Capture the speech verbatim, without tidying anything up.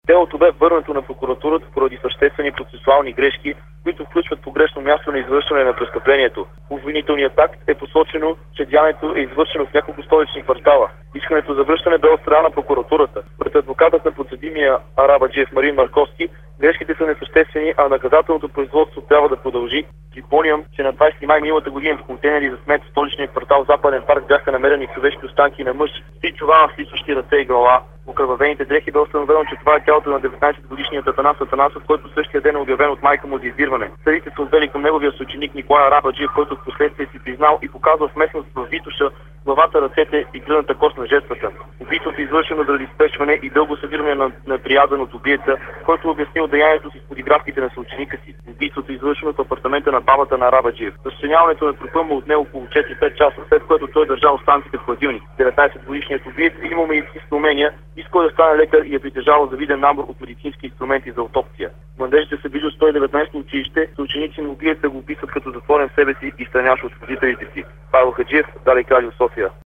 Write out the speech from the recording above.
Делото бе върнато на прокуратурата поради съществени процесуални грешки, които включват погрешно място на извършване на престъплението. В обвинителният акт е посочено, че деянието е извършено в няколко столични квартала. Искането за връщане бе от страна на прокуратурата. Пред адвокатът на подсъдимия Арабаджиев Марин Марковски, грешките са несъществени, а наказателното производство трябва да продължи. Припомням, че на двадесети май миналата година в контейнери за смет в столичния квартал Западен парк бяха намерени човешки останки на мъж с три чувала, стичащи ръце и глава. В окървавените дрехи бе установено, че това е тялото на деветнадесетгодишният Атанас Атанасов, който същия ден е обявен от майка му за издирване. Съдите са отвели към неговия съученик Николай Арабаджиев, който в последствие си признал и показва в местност в Витоша главата, ръцете и гръдната кост на жертвата. Убийството е извършено заради спешване и дълго събиране на неприязан от убиеца, който е обяснил деянието си с подигравките на съученика си. Убийството е извършено в апартамента на бабата на Арабаджиев. Разчленяването на трупа му отне около четири-пет часа, след което той е държал останките в хладилник. деветнадесетгодишният убиец е имал медицински умения, иска да стане лекар и е притежавал завиден набор от медицински инструменти за аутопсия. Младежите са били от сто и деветнадесето училище, съученици на убиеца го описват като затворен в себе си и странящ от родителите си. Павел Хаджиев, Дарик Радио, София.